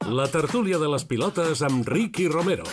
La tertúlia de les pilotes amb Ricky Romero.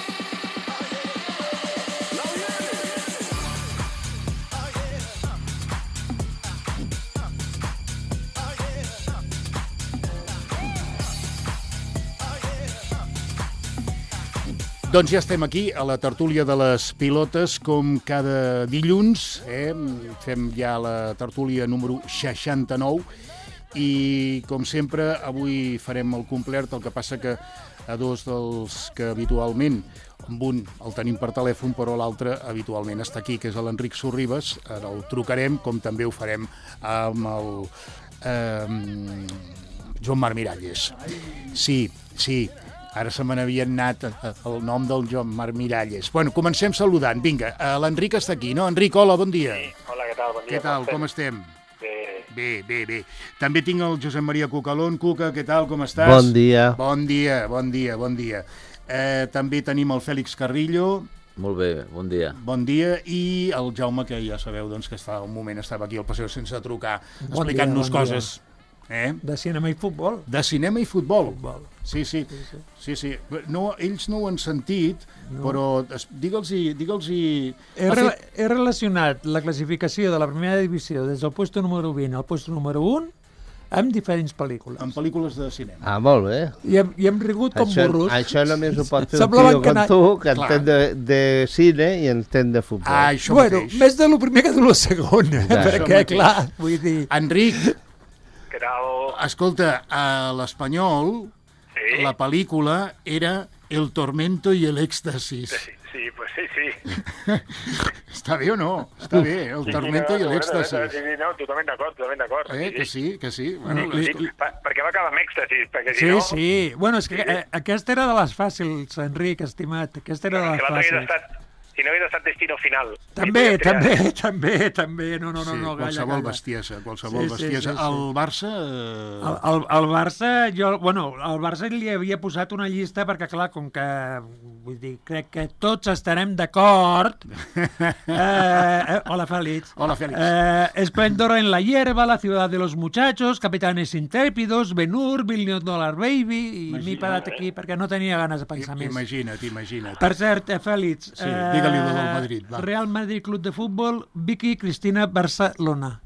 Doncs ja estem aquí, a la tertúlia de les pilotes, com cada dilluns. Fem ja la tertúlia número 69 i, com sempre, avui farem el complet, el que passa que a dos dels que habitualment, amb un el tenim per telèfon, però l'altre habitualment està aquí, que és l'Enric Sorribes. Ara el trucarem, com també ho farem amb el Joan Marc Miralles. Sí. Ara se me n'havia anat el nom del Joan Marc Miralles. Bueno, comencem saludant. Vinga, l'Enric està aquí, no? Enric, hola, bon dia. Sí, hola, què tal? Bon dia. Què tal, com estem? Bé. Bé. També tinc el Josep Maria Cucalón. Cuca, què tal, com estàs? Bon dia. Bon dia. També tenim el Fèlix Carrillo. Molt bé, bon dia. Bon dia. I el Jaume, que ja sabeu doncs, que fa un moment estava aquí al Passeig sense trucar, explicant-nos coses. De cinema i futbol. De cinema i futbol. Sí. No, ells no ho han sentit, però digue'ls-hi... He relacionat la classificació de la primera divisió des del puesto número 20 al puesto número 1 amb diferents pel·lícules. Amb pel·lícules de cinema. Ah, molt bé. I hem rigut com burros. Això només ho pot fer un tio com tu, que entén de cine i entén de futbol. Això mateix. Més de lo primer que de lo segon, perquè, clar, vull dir... Enric, què tal? escolta, a l'espanyol, Sí. la pel·lícula era El tormento i el éxtasis. Sí, pues sí. Està bé o no? Està bé, El tormento i el éxtasis. Sí, no, totalment d'acord. Que sí. Bueno, perquè va acabar amb èxtasis, perquè si Sí, no... sí. Bueno, és que aquesta era de les fàcils, Enric, estimat. Aquesta era de les fàcils. Si no hagués estat Destino Final. També. No, qualsevol bestiesa. Sí. El Barça... El Barça, el Barça li havia posat una llista perquè, clar, com que, vull dir, crec que tots estarem d'acord... Hola, Fèlix. Esplendor en la hierba, La ciudad de los muchachos, Capitanes intrépidos, Ben-Hur, $1 Million Baby, i m'he parat aquí perquè no tenia ganes de pensar més. Imagina't. Per cert, Fèlix... Sí, digue-li del Madrid, va. Real Madrid Club de Futbol, Vicky Cristina Barcelona.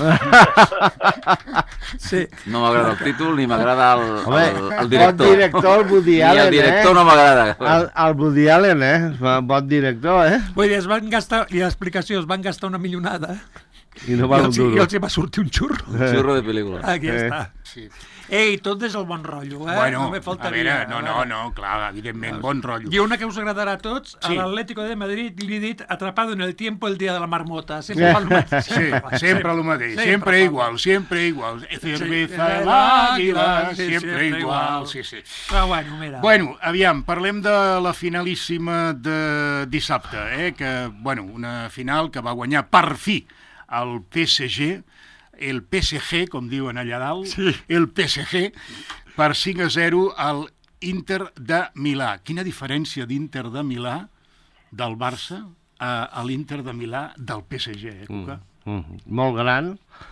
Sí. No m'agrada el títol ni m'agrada el director. Bon director, el Woody Allen, I el director no m'agrada. El Woody Allen, bon director, Vull dir, es van gastar, i l'explicació, es van gastar una milionada I no val un duro. I els hi va sortir un xurro. Un xurro de pel·lícula. Aquí està. Sí. Ei, tot des del bon rotllo, Bueno, no me faltaria. a veure, no, clar, evidentment, bon rotllo. I una que us agradarà a tots, Sí. a l'Atlético de Madrid li he dit atrapado en el tiempo el día de la marmota. Sempre fa el mateix. Sí, sempre el mateix, sempre igual. Cerveza, l'àguila, sempre igual. Sí. Però bueno, mira. Bueno, aviam, parlem de la finalíssima de dissabte, que, una final que va guanyar per fi el PSG, el PSG, com diuen allà dalt, el PSG, per 5-0 al Inter de Milà. Quina diferència d'Inter de Milà, del Barça, a l'Inter de Milà del PSG, Cuca? Molt gran.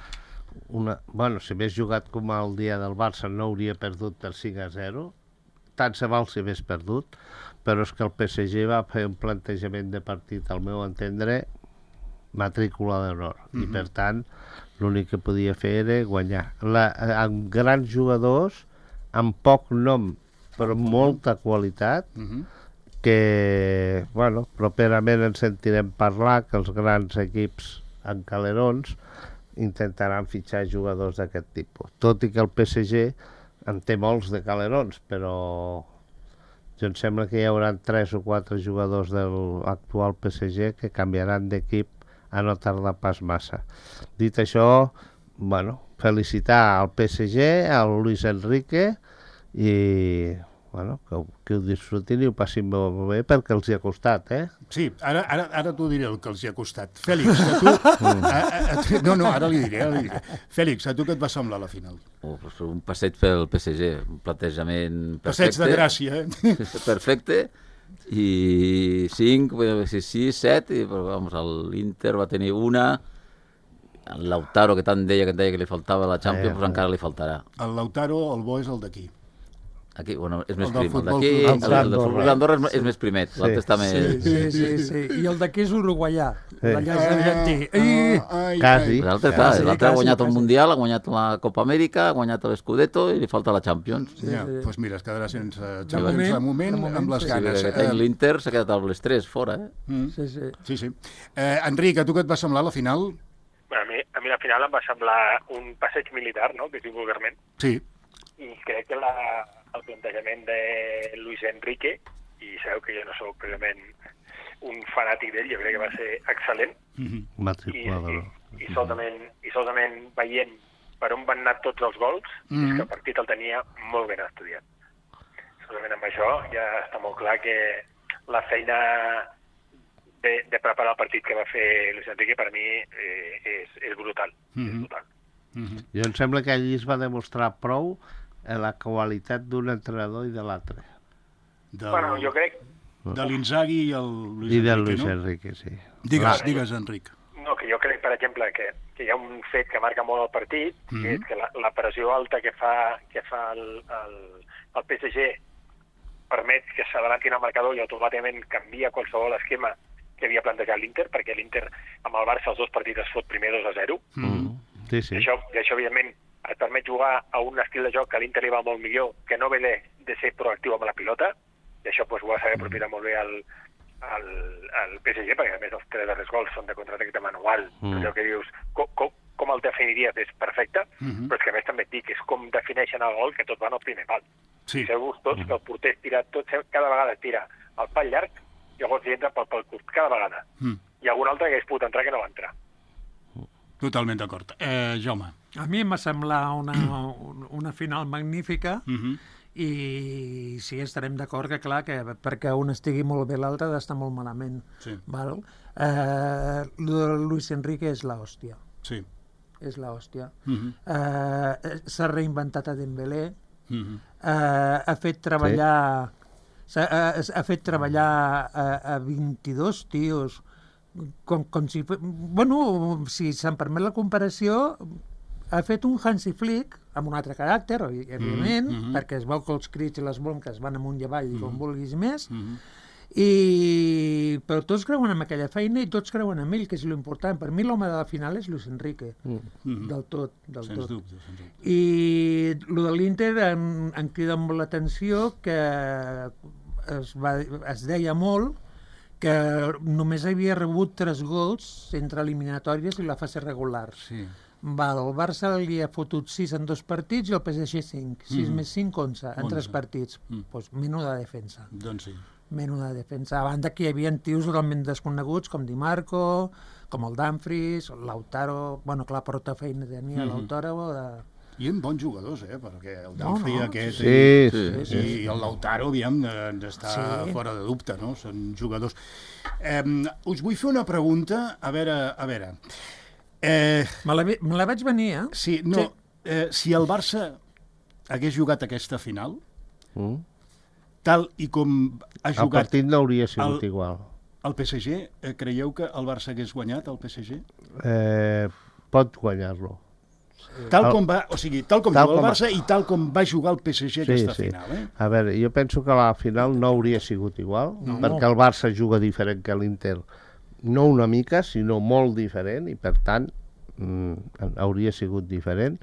Si hagués jugat com el dia del Barça no hauria perdut per 5-0. Tant se val si hagués perdut, però és que el PSG va fer un plantejament de partit, al meu entendre, matrícula d'honor. I per tant, l'únic que podia fer era guanyar. Amb grans jugadors, amb poc nom, però amb molta qualitat, que, properament ens sentirem parlar que els grans equips en calerons intentaran fitxar jugadors d'aquest tipus. Tot i que el PSG en té molts de calerons, però em sembla que hi haurà 3 o 4 jugadors de l'actual PSG que canviaran d'equip a no tardar pas massa. Dit això, felicitar al PSG, al Luis Enrique, i que ho disfrutin i ho passin molt bé perquè els hi ha costat, Sí, ara t'ho diré el que els hi ha costat. Fèlix, a tu... No, ara li diré. Fèlix, a tu què et va semblar la final? Un passeig pel PSG, un plantejament perfecte. Passeig de gràcia, Perfecte. I 5, 6, 7, però l'Inter va tenir una, el Lautaro, que tant deia que li faltava la Champions, però encara li faltarà. El Lautaro, el bo és el d'aquí. Aquí, bueno, és més El del prim. El Futbol d'aquí, Club el del futbol d'Andorra és més primet. L'altre està més... Sí. I el d'aquí és uruguaià. L'allà és argentí. Quasi. L'altre ha guanyat el Mundial, ha guanyat la Copa Amèrica, ha guanyat l'Scudetto i li falta la Champions. Ja, doncs mira, es quedarà sense De Champions de moment, amb les Sí, ganes. perquè l'Inter s'ha quedat amb les 3 fora, eh? Sí. Enric, a tu què et va semblar la final? A mi la final em va semblar un passeig militar, no?, que es diu vulgarment, Sí. i crec que el plantejament de Luis Enrique, i sabeu que jo no sóc precisament un fanàtic d'ell, jo crec que va ser excel·lent, Matriculador. i solament veient per on van anar tots els gols, és que el partit el tenia molt ben estudiat. Solament amb això ja està molt clar que la feina de preparar el partit que va fer Luis Enrique per mi és brutal. És brutal. Jo em sembla que allí es va demostrar prou la qualitat d'un entrenador i de l'altre. Bueno, jo crec... De l'Inzaghi i el Luis I Enrique, del Luis no? Enrique, sí. Digues, Enric. No, que jo crec, per exemple, que hi ha un fet que marca molt el partit, que és que la pressió alta que fa el PSG permet que s'adelantin al marcador i automàticament canvia qualsevol esquema que havia plantejat l'Inter, perquè l'Inter amb el Barça els 2 partits es fot primer 2-0. Sí. I això, evidentment, et permet jugar a un estil de joc que a l'Inter li va molt millor, que no ve de ser proactiu amb la pilota, i això ho va saber aprofitar molt bé el PSG, perquè a més els 3 darrers gols són de contraatac de manual. Allò que dius, com el definiries és perfecte, però és que a més també et dic, és com defineixen el gol, que tot van al primer pal. Sí. Sabeu tots que el porter tira cada vegada tira el pal llarg, i llavors hi entra pel curt, cada vegada. I algun altre que hagués pogut entrar que no va entrar. Totalment d'acord. Jaume. A mi em va semblar una final magnífica i sí, estarem d'acord que, clar, que perquè un estigui molt bé l'altre ha d'estar molt malament. Sí. Val? Luis Enrique és l'hòstia. Sí. És l'hòstia. S'ha reinventat a Dembélé, ha fet treballar... Ha fet treballar a 22 tios com si... Bueno, si se'm permet la comparació, ha fet un Hansi Flick amb un altre caràcter, evidentment, perquè es veu que els crits i les bronques van amunt i avall i com vulguis més, però tots creuen en aquella feina i tots creuen en ell, que és l'important. Per mi l'home de la final és Luis Enrique, del tot. Sens dubte. I el de l'Inter em crida molt l'atenció que es deia molt que només havia rebut 3 gols entre eliminatòries i la fase regular. Sí. El Barça li ha fotut 6 en 2 partits i el PSG 5. 6 més 5, 11 en 3 partits. Doncs menuda defensa. Doncs sí. Menuda defensa. A banda que hi havia tios totalment desconeguts com Di Marco, com el Dumfries, Lautaro... Bueno, clar, prou feina tenia Lautaro I amb bons jugadors, perquè el Dumfries aquest i el Lautaro, aviam, d'estar fora de dubte, no? Són jugadors. Us vull fer una pregunta, a veure... Me la vaig venir, eh? Sí, no, si el Barça hagués jugat aquesta final, tal i com ha jugat... El partit no hauria sigut igual. El PSG, creieu que el Barça hagués guanyat, el PSG? Pot guanyar-lo. Tal com juga el Barça i tal com va jugar el PSG aquesta final. A veure, jo penso que la final no hauria sigut igual, perquè el Barça juga diferent que l'Inter. No una mica, sinó molt diferent, i per tant hauria sigut diferent.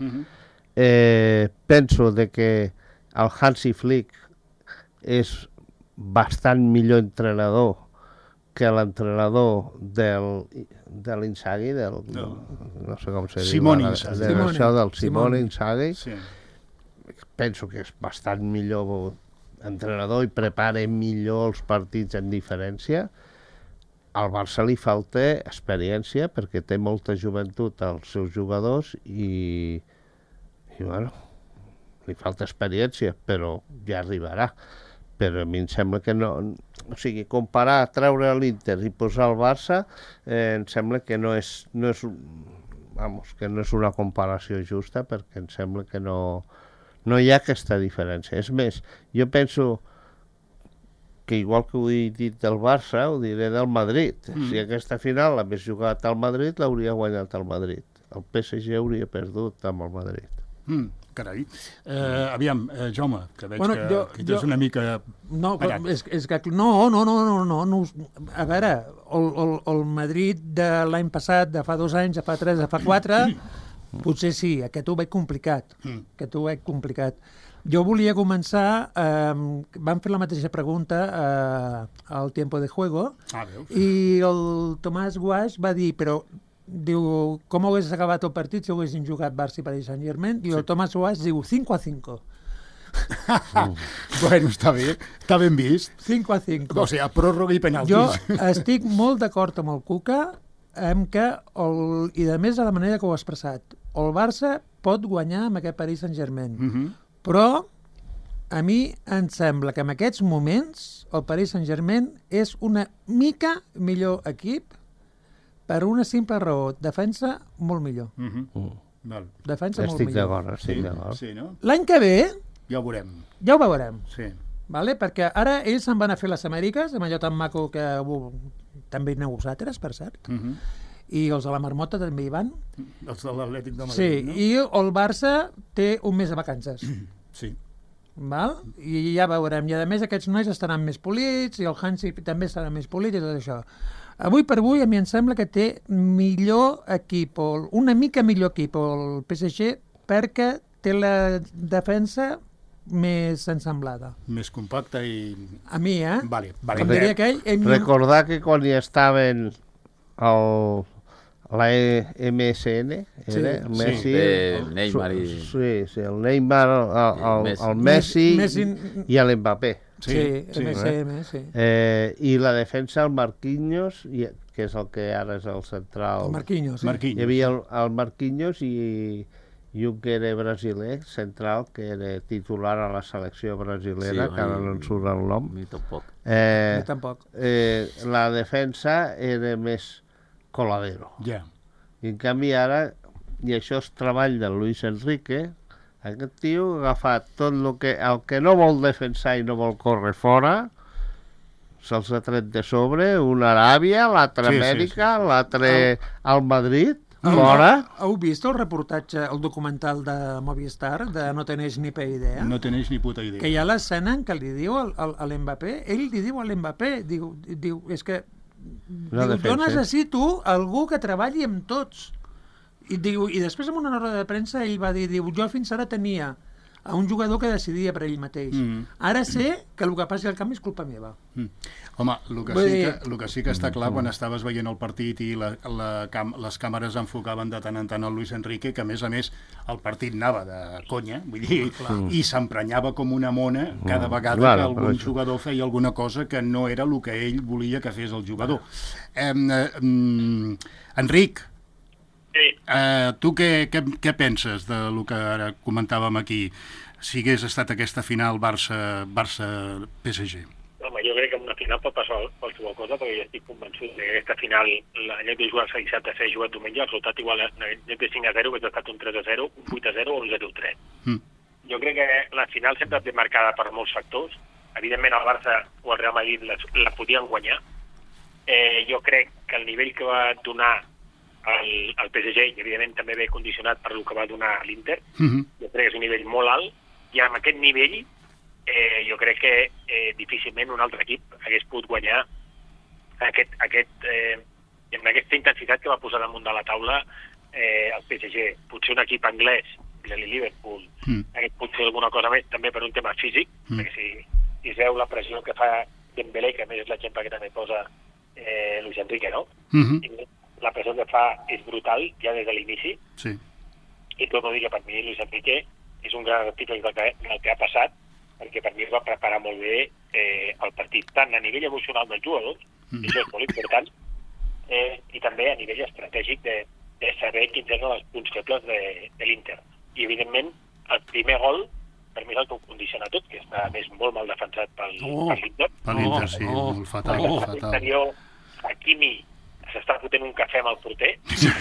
Penso de que el Hansi Flick és bastant millor entrenador que l'entrenador de l'Inzaghi, no sé com se diu, Simone Inzaghi. Sí. Penso que és bastant millor entrenador i prepara millor els partits en diferència. Al Barça li falta experiència perquè té molta joventut als seus jugadors i bueno, li falta experiència, però ja arribarà. Però a mi em sembla que no... O sigui, comparar, treure l'Inter i posar el Barça, em sembla que no és una comparació justa, perquè em sembla que no hi ha aquesta diferència. És més, jo penso que igual que ho he dit del Barça, ho diré del Madrid. Si aquesta final l'hagués jugat al Madrid, l'hauria guanyat el Madrid. El PSG hauria perdut amb el Madrid. Carai. Aviam, Jaume, que veig que és una mica... No, és que... No. A veure, el Madrid de l'any passat, de fa 2 anys, de fa 3, de fa 4, potser sí, aquest ho veig complicat. Jo volia començar... vam fer la mateixa pregunta al Tiempo de Juego i el Tomàs Guaix va dir, però diu, com hagués acabat el partit si haguessin jugat Barça i Paris Saint-Germain? I el Tomàs Guaix diu 5-5. Bueno, està bé, està ben vist. 5-5. O sigui, pròrroga i penaltis. Jo estic molt d'acord amb el Cuca i a més de la manera que ho ha expressat. El Barça pot guanyar amb aquest Paris Saint-Germain. Però a mi em sembla que en aquests moments el Paris Saint-Germain és una mica millor equip per una simple raó. Defensa molt millor. Defensa molt millor. Estic d'acord. Sí, no? L'any que ve... Ja ho veurem. Ja ho veurem. Sí. Vale? Perquè ara ells se'n van a fer les Amèriques, amb allò tan maco que també hi aneu vosaltres, per cert. I els de la Marmota també hi van. Els de l'Atlètic de Madrid, sí, no? I el Barça té un mes de vacances. Sí. Val? I ja veurem. I a més aquests nois estaran més polits i el Hansi també estarà més polit i tot això. Avui per avui a mi em sembla que té millor equip, una mica millor equip el PSG, perquè té la defensa més ensemblada. Més compacta i... A mi, Vale. Com diria aquell... Recordar que quan hi estaven la MSN, Messi... Neymar i... Sí, el Neymar, el Messi i l'Mbappé. Sí, MSM, sí. I la defensa, el Marquinhos, que és el que ara és el central. El Marquinhos, sí. Hi havia el Marquinhos i un que era brasiler, central, que era titular a la selecció brasilera, que ara no en surt el nom. Mi tampoc. La defensa era més coladero. Ja. I en canvi ara, i això és treball de Luis Enrique, aquest tio ha agafat tot el que no vol defensar i no vol córrer fora, se'ls ha tret de sobre, una Aràbia, l'altra Amèrica, l'altre al Madrid, fora. Heu vist el reportatge, el documental de Movistar, de No teneix ni idea? No teneix ni puta idea. Que hi ha l'escena en què li diu a l'Mbappé, ell li diu a l'Mbappé, diu, és que jo necessito algú que treballi amb tots. I després en una roda de premsa ell va dir, jo fins ara tenia a un jugador que decidia per ell mateix. Ara sé que el que passi al camp és culpa meva. Home, el que sí que està clar quan estaves veient el partit i les càmeres enfocaven de tant en tant el Luis Enrique, que a més el partit anava de conya, vull dir, i s'emprenyava com una mona cada vegada que algun jugador feia alguna cosa que no era el que ell volia que fes el jugador. Enric, tu què penses del que ara comentàvem aquí, si hagués estat aquesta final Barça-PSG? Home, jo crec que en una final pot passar qualsevol cosa, perquè jo estic convençut que aquesta final, en lloc de jugar-se dissabte, s'ha jugat diumenge, el resultat igual en lloc de 5-0 hauria estat un 3-0, un 8-0 o un 0-3. Jo crec que la final sempre té marcada per molts factors. Evidentment el Barça o el Real Madrid la podien guanyar. Jo crec que el nivell que va donar el PSG, i evidentment també ve condicionat per el que va donar l'Inter, jo crec que és un nivell molt alt, i amb aquest nivell jo crec que difícilment un altre equip hagués pogut guanyar amb aquesta intensitat que va posar damunt de la taula el PSG. Potser un equip anglès, el Liverpool, hagués pogut fer alguna cosa més, també per un tema físic, perquè si es veu la pressió que fa Dembélé, que a més és l'exemple que també posa Luis Enrique, no? La pressió que fa és brutal, ja des de l'inici, i tot ho dic que per mi Luis Enrique és un gran article del que ha passat, perquè per mi es va preparar molt bé el partit, tant a nivell emocional dels jugadors, i això és molt important, i també a nivell estratègic de saber quins eren els punts febles de l'Inter. I evidentment el primer gol per mi és el que ho condiciona tot, que està més molt mal defensat per l'Inter. Per l'Inter, sí, molt fatal. L'interior, Hakimi s'està fotent un cafè amb el porter.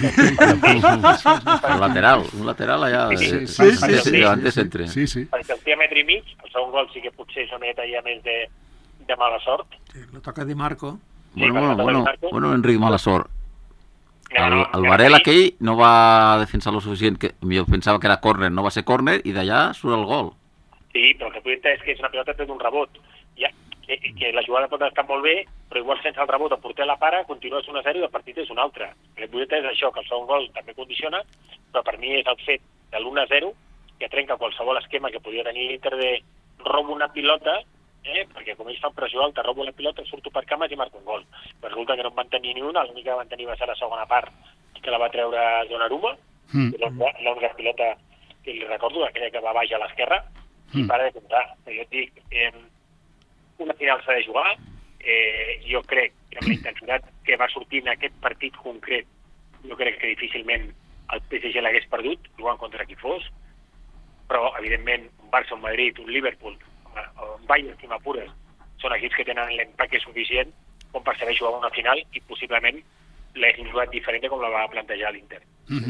Un lateral allà de centre. Perquè el té a metre i mig, el segon gol sí que potser és una mica ja més de mala sort. La toca Di Marco. Bueno, Enric, mala sort. El Varela aquell no va defensar lo suficient, que jo pensava que era córner, no va ser córner, i d'allà surt el gol. Sí, però el que vull dir és que és una pilota que té un rebot. Ja, que la jugada pot estar molt bé, però igual sense el rebot el porter la para, continua 1-0 i el partit és un altre. El que vull dir és això, que el segon gol també condiciona, però per mi és el fet de l'1-0 que trenca qualsevol esquema que podia tenir l'Inter de robo una pilota, perquè com ells fan pressió alta, robo la pilota, surto per cames i marco un gol. Però resulta que no en van tenir ni una, l'única que van tenir va ser la segona part, que la va treure Donnarumma, l'única pilota que li recordo, aquella que va baix a l'esquerra, i para de comptar. Jo et dic, una final s'ha de jugar, jo crec que amb la intensitat que va sortir en aquest partit concret, jo crec que difícilment el PSG l'hagués perdut, jugant contra qui fos, però evidentment un Barça, un Madrid, un Liverpool, un Bayern, si m'apures, són equips que tenen l'empaque suficient com per saber jugar una final i possiblement l'haguessin jugat diferent com la va plantejar l'Inter.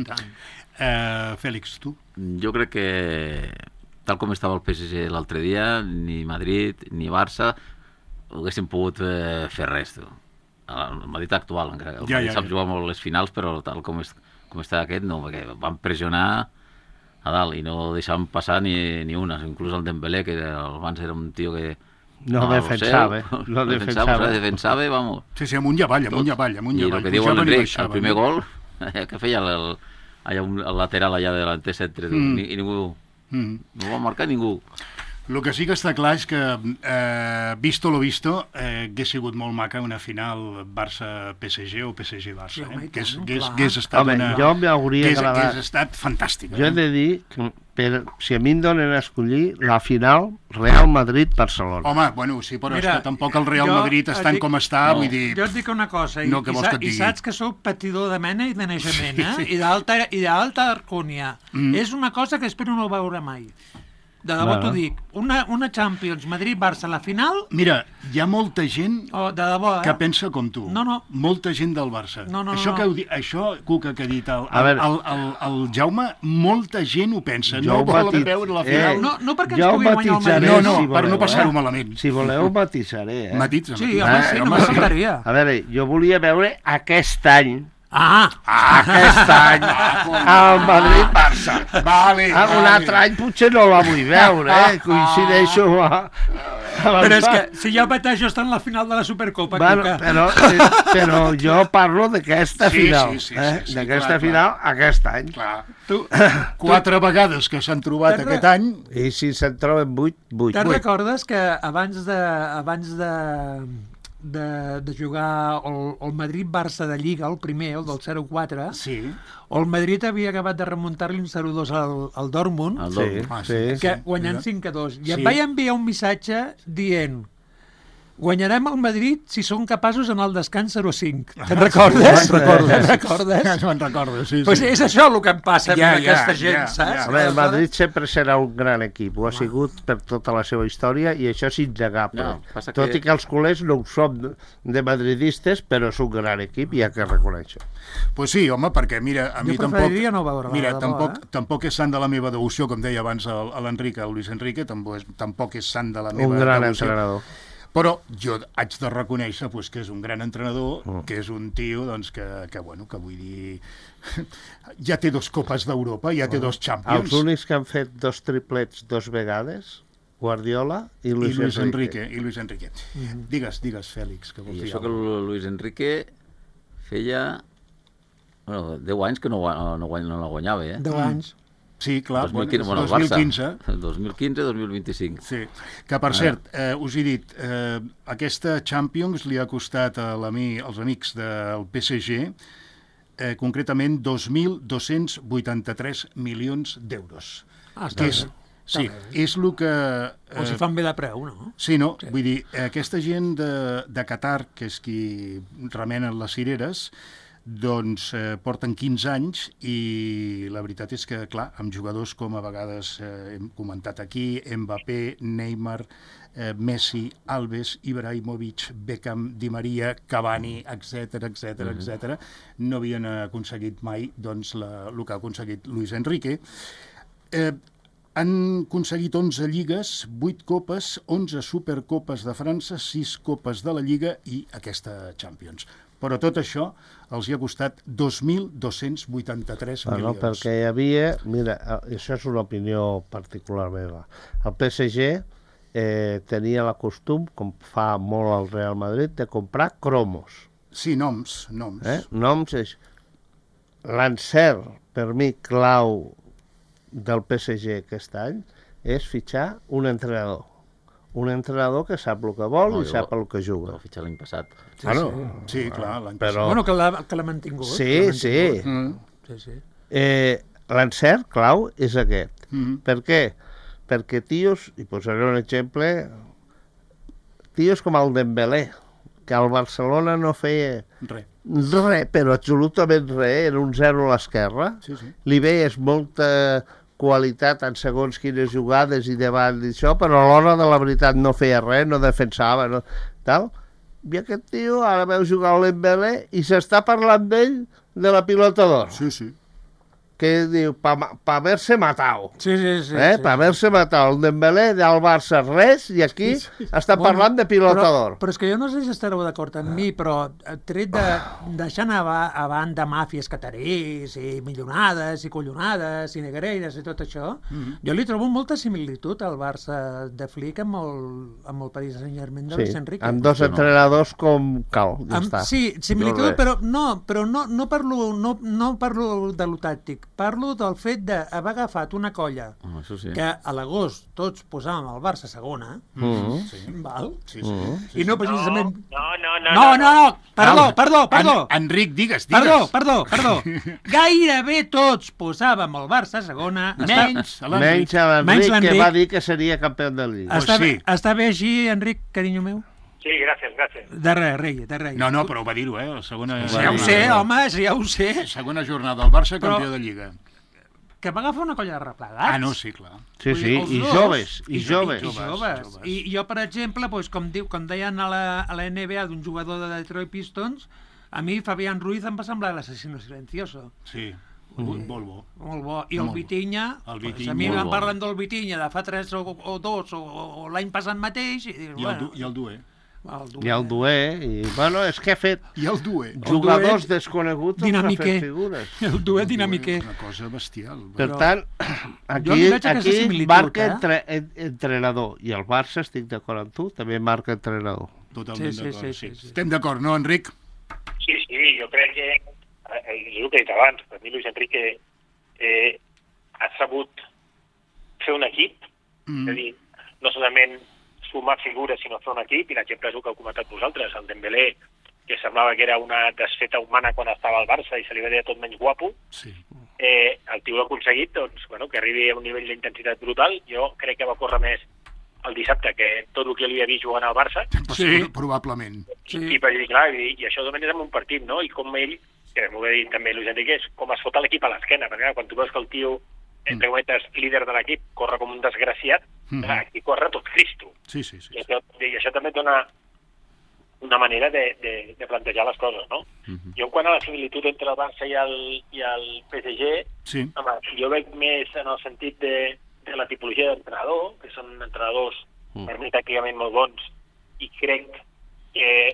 Fèlix, tu? Jo crec que tal com estava el PSG l'altre dia, ni Madrid ni Barça ho haguessin pogut fer res. El Madrid actual, encara. El Madrid sap jugar molt les finals, però tal com està aquest, no, perquè van pressionar a dalt i no deixaven passar ni una. Inclús el Dembélé, que abans era un tio que no defensava, vamos. Sí, amunt i avall, amunt i avall. I el que diu l'Enric, el primer gol que feia el lateral allà de l'antecentre, i ningú no va marcar ningú. El que sí que està clar és que, visto lo visto, hagués sigut molt maca una final Barça-PSG o PSG-Barça. Que hagués estat hagués estat fantàstica. Jo he de dir que si a mi em donen a escollir la final Real Madrid-Barcelona. Home, bueno, sí, però és que tampoc el Real Madrid estant com està, vull dir... Jo et dic una cosa, i saps que sóc patidor de mena i de naixement, i d'alta arcúnia. És una cosa que espero no veure mai. De debò t'ho dic, una Champions Madrid-Barça a la final... Mira, hi ha molta gent que pensa com tu. No. Molta gent del Barça. Això, Cuca, que ha dit el Jaume, molta gent ho pensa. No volen veure la final. No perquè ens pugui guanyar el Madrid. No, per no passar-ho malament. Si voleu, matisaré. Matisa. Sí, home, no m'agradaria. A veure, jo volia veure aquest any aquest any el Madrid-Barça. Un altre any potser no la vull veure, coincideixo però és que si jo pateixo estar en la final de la Supercopa, però jo parlo d'aquesta final, d'aquesta final aquest any. 4 vegades que s'han trobat aquest any i si se'n troben 8. Te'n recordes que abans de jugar el Madrid-Barça de Lliga, el primer, el del 0-4, el Madrid havia acabat de remuntar-li un 0-2 al Dortmund, que guanyant 5-2. I em vaig enviar un missatge dient: guanyarem el Madrid si són capaços d'anar al descans 0-5. Te'n recordes? Me'n recordo, sí. Pues és això el que em passa amb aquesta gent, saps? El Madrid sempre serà un gran equip, ho ha sigut per tota la seva història i això és innegable. Tot i que els culers no ho som de madridistes, però és un gran equip i hi ha que reconèixer. Pues sí, home, perquè mira, a mi tampoc és sant de la meva devoció, com deia abans l'Enric, el Luis Enrique, tampoc és sant de la meva devoció. Un gran entrenador. Però jo haig de reconèixer que és un gran entrenador, que és un tio que vull dir, ja té 2 copes d'Europa, ja té 2 Champions. Els únics que han fet 2 triplets 2 vegades, Guardiola i Luis Enrique. Digues, Fèlix, que vols dir. I això que el Luis Enrique feia 10 anys que no la guanyava, 10 anys. Sí, clar, 2015. 2015-2025. Sí, que per cert, us he dit, aquesta Champions li ha costat als amics del PSG concretament 2.283 milions d'euros. Sí, és el que... O si fan bé de preu, no? Sí, no? Vull dir, aquesta gent de Qatar, que és qui remenen les cireres, doncs porten 15 anys i la veritat és que, clar, amb jugadors com a vegades hem comentat aquí, Mbappé, Neymar, Messi, Alves, Ibrahimovic, Beckham, Di Maria, Cavani, etc., no havien aconseguit mai el que ha aconseguit Luis Enrique. Han aconseguit 11 lligues, 8 copes, 11 supercopes de França, 6 copes de la Lliga i aquesta Champions. Però tot això els hi ha costat 2.283 milions. Perquè hi havia... Mira, això és una opinió particular meva. El PSG tenia la costum, com fa molt el Real Madrid, de comprar cromos. Sí, noms. Noms és... L'encert, per mi, clau del PSG aquest any és fitxar un entrenador. Un entrenador que sap el que vol i sap el que juga. El fitxar l'any passat. Sí, clar, l'any passat. Bueno, que l'ha mantingut. Sí. L'encert clau és aquest. Per què? Perquè tios, i posaré un exemple, tios com el Dembélé, que al Barcelona no feia res, però absolutament res, era un 0 a l'esquerra. Li veies molta qualitat en segons quines jugades i davant d'això, però a l'hora de la veritat no feia res, no defensava, tal. I aquest tio ara veu jugar a l'Embélé i s'està parlant d'ell de la pilota d'or. Sí. Que diu, pa haver-se matado. Sí. Pa haver-se matado. El Dembélé del Barça res i aquí està parlant de pilota d'or. Però és que jo no sé si estareu d'acord amb mi, però tret deixant a banda màfies catarís i millonades i collonades i negreires i tot això, jo li trobo molta similitud al Barça de Flick amb el Paris Saint-Germain de Luis Enrique. Amb dos entrenadors com cal, ja està. Sí, similitud, però no parlo de lo tàctic. Parlo del fet d'haver agafat una colla que a l'agost tots posàvem el Barça segona, val? I no precisament... No, perdó. Enric, digues. Perdó. Gairebé tots posàvem el Barça segona, menys l'Enric, que va dir que seria campió de Lliga. Està bé així, Enric, carinyo meu? Sí, gràcies. De res. No, però va dir-ho, la segona... Ja ho sé, home, ja ho sé. Segona jornada del Barça, campió de Lliga. Que va agafar una colla de replegats. No, sí, clar. Sí, i joves. I jo, per exemple, com deien a la NBA d'un jugador de Detroit Pistons, a mi Fabián Ruiz em va semblar l'assassino silencioso. Sí, molt bo. Molt bo. I el Vitinha, a mi em parlen del Vitinha de fa 3 o 2 o l'any passat mateix. I el Dué. I el Dué, i bueno, és que ha fet jugadors desconeguts els ha fet figures. El Dué dinamiquer. Una cosa bestial. Per tant, aquí marca entrenador, i el Barça, estic d'acord amb tu, també marca entrenador. Totalment d'acord, sí. Estem d'acord, no, Enric? Sí, jo crec que, és el que he dit abans, per mi Luis Enrique ha sabut fer un equip, és a dir, no solament sumar figures, sinó fer un equip, i l'exemple és el que heu comentat vosaltres, el Dembélé, que semblava que era una desfeta humana quan estava al Barça i se li veia tot menys guapo, el tio l'ha aconseguit, que arribi a un nivell d'intensitat brutal. Jo crec que va córrer més el dissabte que tot el que li havia vist jugant al Barça. Sí, probablement. I per dir, clar, i això només és en un partit, no? I com ell, que m'ho va dir també Luis Enrique, com es fot l'equip a l'esquena, perquè quan tu veus que el tio, entre cometes, líder de l'equip, corre com un desgraciat, i corre tot Cristo. Sí. I això també dona una manera de plantejar les coses, no? Jo, en quant a la similitud entre el Barça i el PSG, home, jo veig més en el sentit de la tipologia d'entrenador, que són entrenadors per mi tàcticament molt bons, i crec que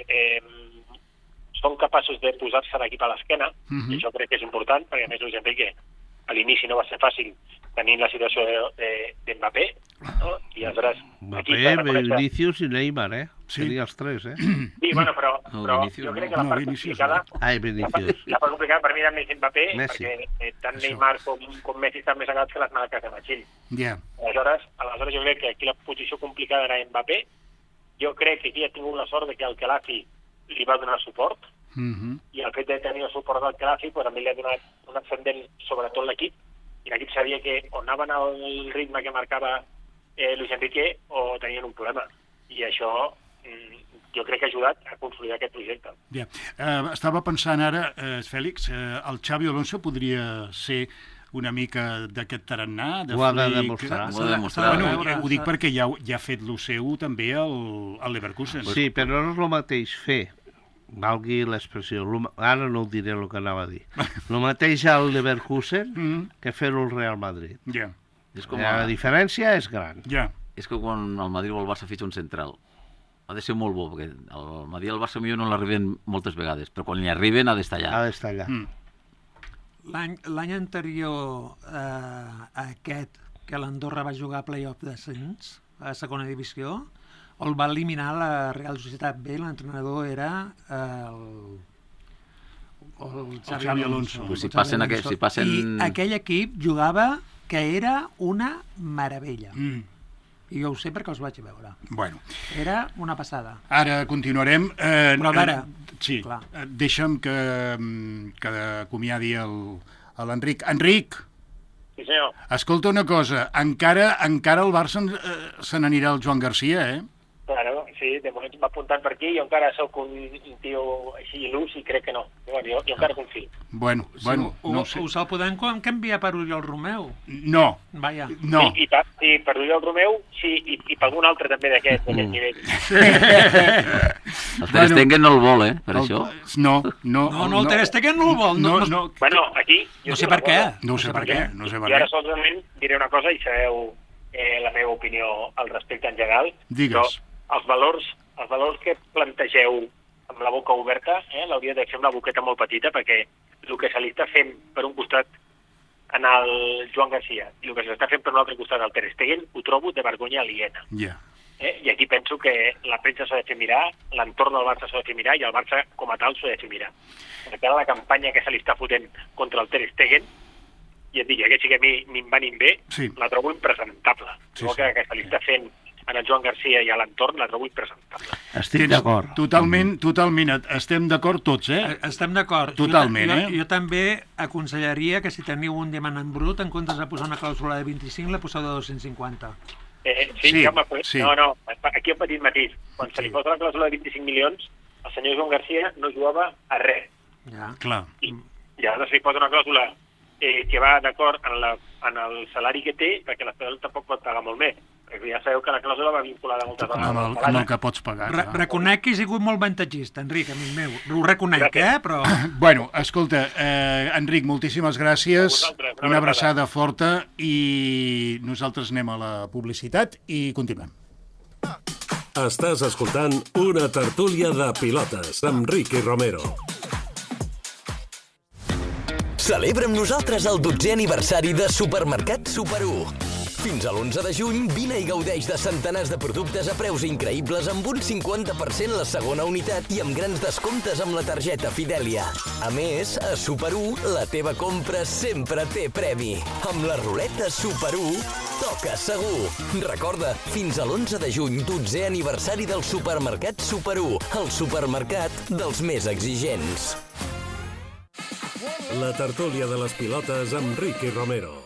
són capaços de posar-se l'equip a l'esquena, i això crec que és important, perquè a més Luis Enrique a l'inici no va ser fàcil tenint la situació d'Mbappé, no? I aleshores... Mbappé, Vinicius i Neymar, Seria els 3, Sí, bueno, però jo crec que la part complicada... La part complicada per mi era més Mbappé, perquè tant Neymar com Messi estan més agradats que les marques de Machín. Aleshores jo crec que aquí la posició complicada era Mbappé. Jo crec que aquí ha tingut la sort que el Khelafi li va donar suport, i el fet de tenir el suport del Khelafi també li ha donat un ascendent sobre tot l'equip, i l'equip sabia que o anaven al ritme que marcava Luis Enrique o tenien un problema, i això jo crec que ha ajudat a consolidar aquest projecte. Estava pensant ara, Fèlix, el Xavi Alonso podria ser una mica d'aquest tarannà. Ho ha de demostrar. Ho dic perquè ja ha fet el seu també al Leverkusen. Sí, però no és el mateix fer, valgui l'expressió, ara no ho diré el que anava a dir, el mateix al Leverkusen que fer-ho al Real Madrid. La diferència és gran. Ja. És que quan el Madrid o el Barça fitxa un central, ha de ser molt bo, perquè el Madrid i el Barça millor no l'arriben moltes vegades, però quan li arriben ha d'estar allà. Ha d'estar allà. L'any anterior a aquest, que l'Andorra va jugar a play-off d'ascens, a segona divisió, el va eliminar la Real Societat B, l'entrenador era el Xavi Alonso. Pues si passen... I aquell equip jugava que era una meravella. I jo ho sé perquè els vaig veure. Bueno. Era una passada. Ara continuarem. Però a veure... Sí, deixa'm que acomiadi l'Enric. Enric! Sí, senyor. Escolta una cosa, encara el Barça se n'anirà el Joan Garcia, eh? Claro, sí, de moment m'ha apuntat per aquí, jo encara sóc un tio així il·lús i crec que no. Jo encara confio. Bueno, no sé. Us el podem canviar per Oriol Romeu? No. Vaja. No. I per Oriol Romeu, sí, i per algun altre també d'aquest nivell. El Ter Stegen no el vol, per això. No, el Ter Stegen no el vol. No. Bueno, aquí... No sé per què. No sé per què. I ara solament diré una cosa i sabeu la meva opinió al respecte en general. Digues. Els valors que plantegeu amb la boca oberta, l'hauria de fer amb la boqueta molt petita, perquè el que se li està fent per un costat en el Joan Garcia i el que se li està fent per un altre costat al Ter Stegen ho trobo de vergonya aliena. Ja. I aquí penso que la premsa s'ha de fer mirar, l'entorn del Barça s'ha de fer mirar i el Barça com a tal s'ha de fer mirar. Perquè ara la campanya que se li està fotent contra el Ter Stegen, i et dic, que a mi ni em va ni em ve, la trobo impresentable. Que se li està fent en el Joan Garcia i a l'entorn la trobo impresentable. Estic d'acord. Totalment. Estem d'acord tots, Estem d'acord. Totalment, Jo també aconsellaria que si teniu un diamant en brut, en comptes de posar una clàusula de 25, la poseu de 250. No, aquí un petit matís. Quan se li posa la clàusula de 25 milions, el senyor Joan Garcia no jugava a res. Ja. Clar. I ara se li posa una clàusula que va d'acord en el salari que té, perquè l'Espanyol tampoc pot pagar molt més. Ja sabeu que la clàusula va vinculada moltes vegades amb el que pots pagar. Reconec que he sigut molt avantatgista, Enric, amic meu. Ho reconec, però... Bueno, escolta, Enric, moltíssimes gràcies. Una abraçada forta i nosaltres anem a la publicitat i continuem. Estàs escoltant una tertúlia de pilotes amb Ricky Romero. Celebra amb nosaltres el 12è aniversari de Supermercat Super 1. Fins a l'11 de juny, vine i gaudeix de centenars de productes a preus increïbles amb un 50% la segona unitat i amb grans descomptes amb la targeta Fidelia. A més, a Super 1, la teva compra sempre té premi. Amb la ruleta Super 1, toca segur. Recorda, fins a l'11 de juny, 12è aniversari del Supermercat Super 1, el supermercat dels més exigents. La tertúlia de les pilotes amb Ricky Romero.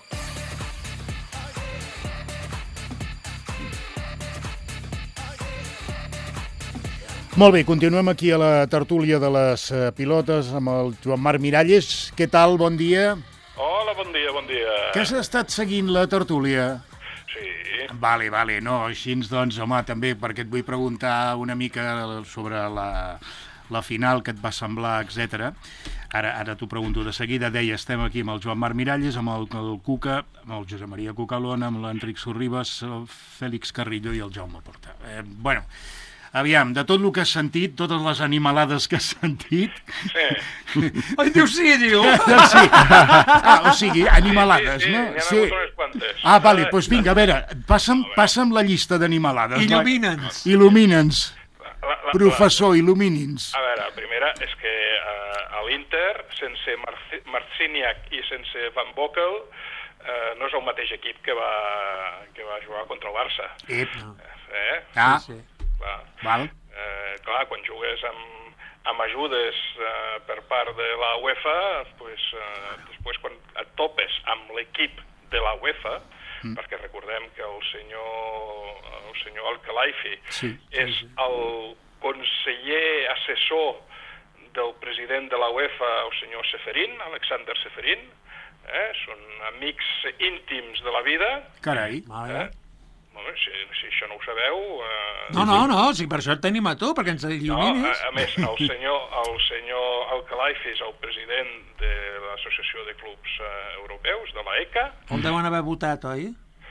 Molt bé, continuem aquí a la tertúlia de les pilotes amb el Joan Marc Miralles. Què tal? Bon dia. Hola, bon dia. Que has estat seguint la tertúlia? Sí. Vale, no, així doncs, home, també perquè et vull preguntar una mica sobre la final que et va semblar, etc. Ara t'ho pregunto de seguida. Deia, estem aquí amb el Joan Marc Miralles, amb el Cuca, amb el Josep Maria Cucalona, amb l'Enric Sorribas, el Fèlix Carrillo i el Jaume Porta. Bueno, aviam, de tot el que has sentit, totes les animalades que has sentit... Sí. Ai, diu sí, diu! Sí. O sigui, animalades, no? Sí, n'hi ha unes quantes. Vale, doncs vinga, a veure, passa'm la llista d'animalades. Il·lumina'ns. Professor, il·lumini'ns. A veure, la primera és que a l'Inter, sense Marciniak i sense Van Boekel, no és el mateix equip que va jugar contra el Barça. Sí. Val. Clar, quan jugues amb ajudes per part de la UEFA, després quan et topes amb l'equip de la UEFA, perquè recordem que el senyor Al-Khelaifi és el conseller assessor del president de la UEFA, el senyor Seferin, Alexander Seferin, són amics íntims de la vida. Carai. Si això no ho sabeu... No, sí, per això et tenim a tu, perquè ens il·luminis. A més, el senyor Al-Khelaifi és el president de l'Associació de Clubs Europeus, de la ECA. El deuen haver votat, oi?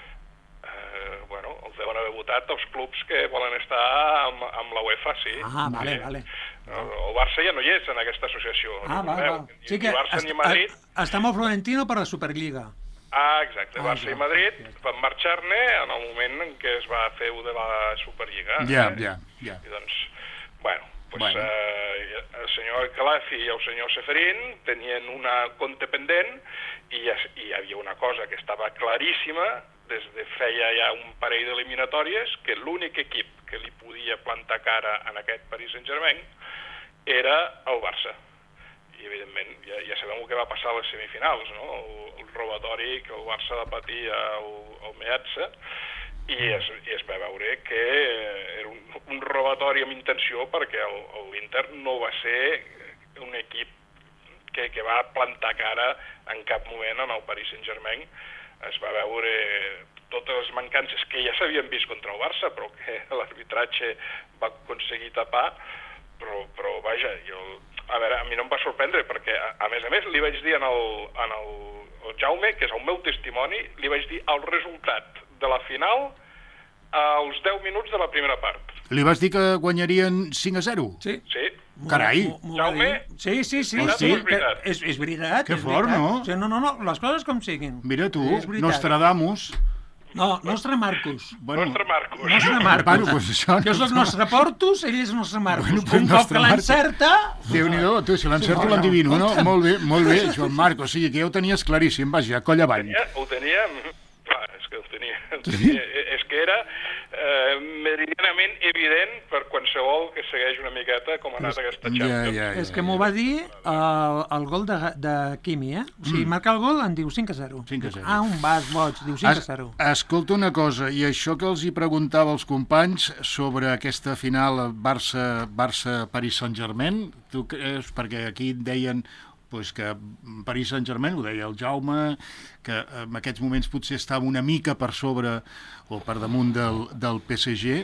debutat els clubs que volen estar amb la UEFA, sí. Ah, vale. El Barça ja no hi és en aquesta associació. Val. Sí que Barça ni Madrid... està molt Florentino per la Superliga. Exacte. Barça i Madrid van marxar-ne en el moment en què es va fer de la Superliga. Ja. I doncs, el senyor Calafi i el senyor Seferín tenien una compte pendent i hi havia una cosa que estava claríssima des de feia ja un parell d'eliminatòries, que l'únic equip que li podia plantar cara en aquest Paris Saint-Germain era el Barça. I, evidentment, ja sabem el que va passar a les semifinals, no? El robatori que el Barça va patir al Meazza, i es va veure que era un robatori amb intenció, perquè l'Inter no va ser un equip que va plantar cara en cap moment en el Paris Saint-Germain. Es va veure totes les mancances que ja s'havien vist contra el Barça, però que l'arbitratge va aconseguir tapar, però vaja, a mi no em va sorprendre, perquè a més li vaig dir al Jaume, que és el meu testimoni, li vaig dir el resultat de la final als 10 minuts de la primera part. Li vas dir que guanyarien 5-0? Sí. Carai! Jaume? Sí. És veritat. Que fort, no? Sí, no, les coses com siguin. Mira tu, Nostradamus. No, Nostre Marcus. Nostre Marcus. Bueno, pues això... Jo soc Nostre Portus, ell és Nostre Marcus. Bueno, un cop que l'encerta... Déu-n'hi-do, tu, si l'encerto l'endivino, no? Molt bé, Joan Marc, o sigui que ja ho tenies claríssim, vaja, coll avall. Ho tenia... Clar, és que ho tenia. És que era meridianament evident per qualsevol que segueix una miqueta com ha anat aquesta Champions. És que m'ho va dir el gol de Quimi, eh? O sigui, marca el gol, en diu 5-0. 5-0. Un vas boig, diu 5-0. Escolta una cosa, i això que els hi preguntava als companys sobre aquesta final Barça-Paris Saint-Germain, tu creus, perquè aquí deien pues que Paris Saint-Germain, ho deia el Jaume, que en aquests moments potser estava una mica per sobre o per damunt del PSG,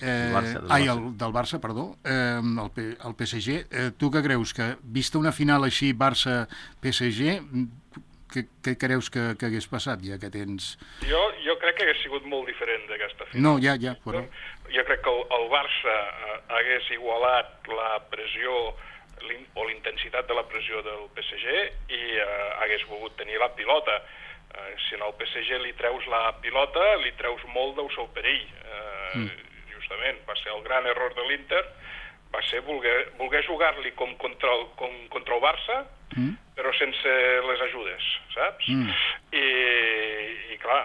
del Barça, perdó, el PSG. Tu què creus? Que vista una final així Barça-PSG, què creus que hagués passat, ja que tens... Jo crec que hagués sigut molt diferent d'aquesta final. No, ja, però... Jo crec que el Barça hagués igualat la pressió o l'intensitat de la pressió del PSG i hagués volgut tenir la pilota. Si en el PSG li treus la pilota, li treus molt del seu perill. Justament, va ser el gran error de l'Inter, va ser voler jugar-li com contra el Barça, però sense les ajudes, saps? I clar,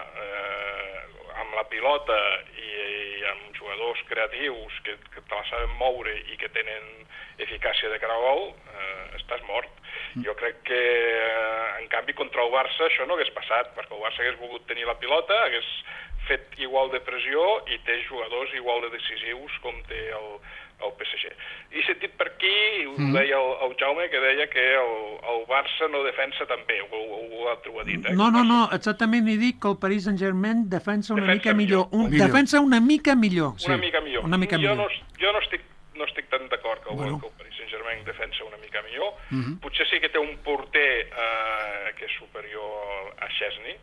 amb la pilota i amb jugadors creatius que te la saben moure i que tenen eficàcia de cara a gol, estàs mort. Jo crec que, en canvi, contra el Barça això no hagués passat, perquè el Barça hagués volgut tenir la pilota, hagués fet igual de pressió i té jugadors igual de decisius com té el PSG. I sentit per aquí, ho deia el Jaume, que deia que el Barça no defensa tan bé, ho ha dit. No, exactament he dit que el Paris Saint-Germain defensa una mica millor. Defensa una mica millor. Una mica millor. Jo no estic tan d'acord que el Paris Saint-Germain defensa una mica millor. Potser sí que té un porter que és superior a Szczesny,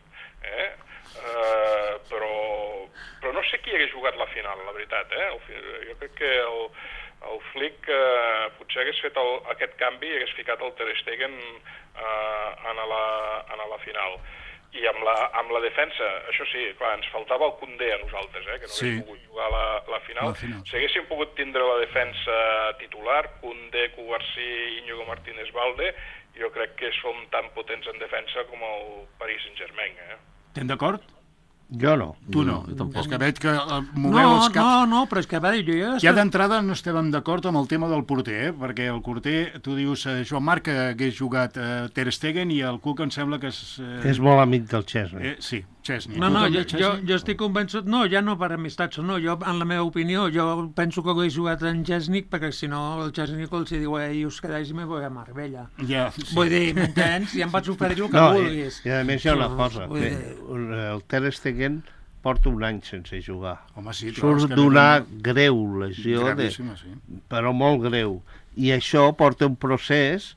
però no sé qui hagués jugat la final, la veritat. Jo crec que el Flick potser hagués fet aquest canvi i hagués ficat el Ter Stegen a la final. I amb la defensa, això sí, clar, ens faltava el Koundé a nosaltres, que no hagués pogut jugar la final. Si haguéssim pogut tindre la defensa titular, Koundé, Cubarsí, Íñigo Martínez Valde, jo crec que som tan potents en defensa com el Paris Saint-Germain. Estem d'acord? Jo no. Tu no. És que veig que moveu els caps. No, però és que va dir jo... Ja d'entrada no estàvem d'acord amb el tema del porter, perquè el porter, tu dius, Joan Marc, que hagués jugat Ter Stegen, i el Cook em sembla que és... És molt amic del Szczesny. Sí, Szczesny. No, jo estic convençut... No, ja no per amistats, no. Jo, en la meva opinió, jo penso que hagués jugat en Szczesny, perquè si no el Szczesny els diu, us quedais i me voy a Marbella. Vull dir, m'entens? Ja em vaig oferir el que vulguis. I a més hi ha una cosa, que el Ter Stegen porta un any sense jugar. Home, sí, surt d'una greu lesió, però molt greu. I això porta un procés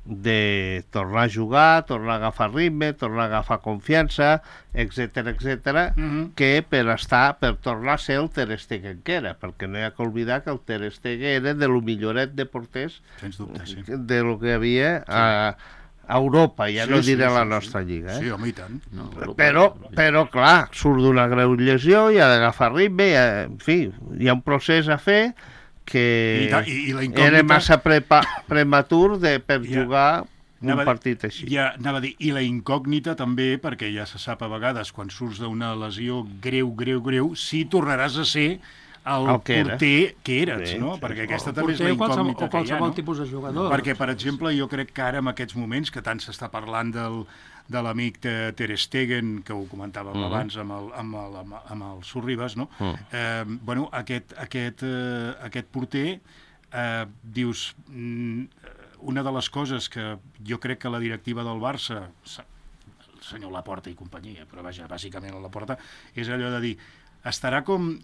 de tornar a jugar, tornar a agafar ritme, tornar a agafar confiança, etc que per tornar a ser el Ter Stegen que era, perquè no hi ha que oblidar que el Ter Stegen era de lo milloret de porters de lo que hi havia a Europa, ja no diré la nostra lliga. Sí, home, i tant. Però, clar, surt d'una greu lesió, hi ha d'agafar ritme, en fi, hi ha un procés a fer que era massa prematur per jugar un partit així. Anava a dir, i la incògnita també, perquè ja se sap a vegades, quan surts d'una lesió greu, si tornaràs a ser el porter que eres, no? Perquè aquesta també és la incògnita que hi ha, no? O qualsevol tipus de jugador. Perquè, per exemple, jo crec que ara, en aquests moments, que tant s'està parlant de l'amic Ter Stegen, que ho comentàvem abans amb el Sorribas, no? Bueno, aquest porter, dius, una de les coses que jo crec que la directiva del Barça, el senyor Laporta i companyia, però vaja, bàsicament el Laporta, és allò de dir, estarà com...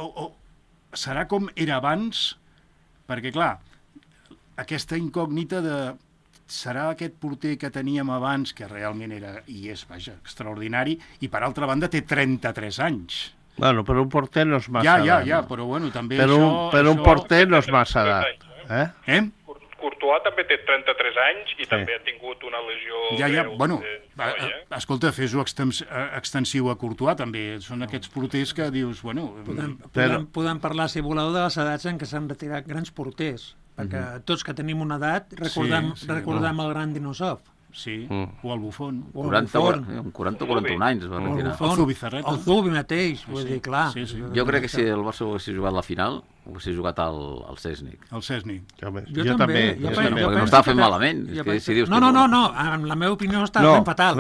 serà com era abans, perquè, clar, aquesta incògnita de... serà aquest porter que teníem abans, que realment era, i és, vaja, extraordinari, i per altra banda té 33 anys. Bueno, per un porter no és massa edat. Ja, però bueno, també per un porter no és massa edat. Courtois també té 33 anys i també ha tingut una lesió greu. Bueno, escolta, fes-ho extensiu a Courtois, també. Són aquests porters que dius, bueno... Podem parlar, si voleu, de les edats en què s'han retirat grans porters, perquè tots que tenim una edat recordem el gran Dinosaur. Sí, o el Buffon. 40 o 41 anys es va retirar. El Zubizarreta. El Zubi mateix, vull dir, clar. Jo crec que si el Barça hagués jugat la final, hagués jugat al Cesnic. El Cesnic. Jo també. Perquè no estava fent malament. No, en la meva opinió estava fent fatal.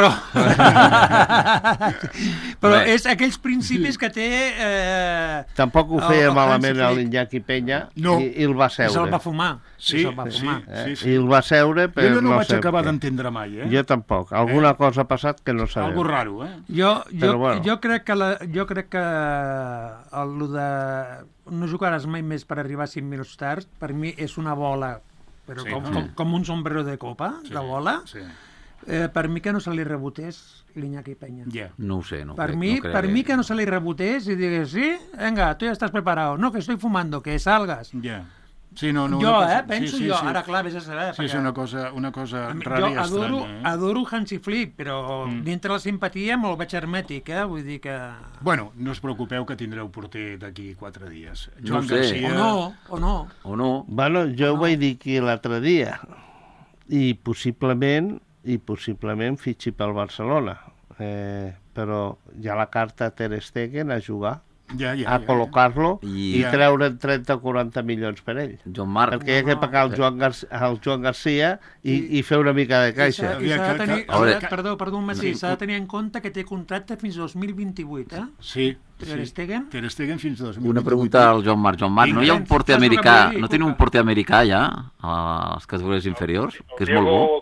Però és aquells principis que té... Tampoc ho feia malament l'Iñaki Peña i el va seure. I se'l va fumar. Sí. I el va seure, però jo no vaig acabar d'entendre mai, Jo tampoc. Alguna cosa ha passat que no sabem. Algo raro, Jo crec que el de no jugaràs mai més per arribar 5 minuts tard, per mi és una bola, però com un sombrero de copa, de bola. Per mi que no se li rebotés l'Iñaki Peña. No ho sé, Per mi que no se li rebotés i digués, sí, venga, tú ya estás preparado. No, que estoy fumando, que salgas. Sí, no, penso jo, ara clar, vés a saber. Sí, és una cosa rara i estranya. Adoro Hansi Flick, però dintre la simpatia molt veig hermètic, vull dir que... Bueno, no us preocupeu que tindreu porter d'aquí 4 dies. No sé. O no. Bueno, jo ho vaig dir aquí l'altre dia, i possiblement fitxi pel Barcelona, però hi ha la carta Ter Stegen a jugar, a col·locar-lo i treure'n 30 o 40 milions per ell. Perquè hi ha que pagar el Joan Garcia i fer una mica de caixa. Perdó, s'ha de tenir en compte que té contracte fins 2028, Sí. Ter Stegen fins 2028. Una pregunta al Joan Marc. Joan Marc, no hi ha un porter americà, no tenim un porter americà ja a les categories inferiors, que és molt bo?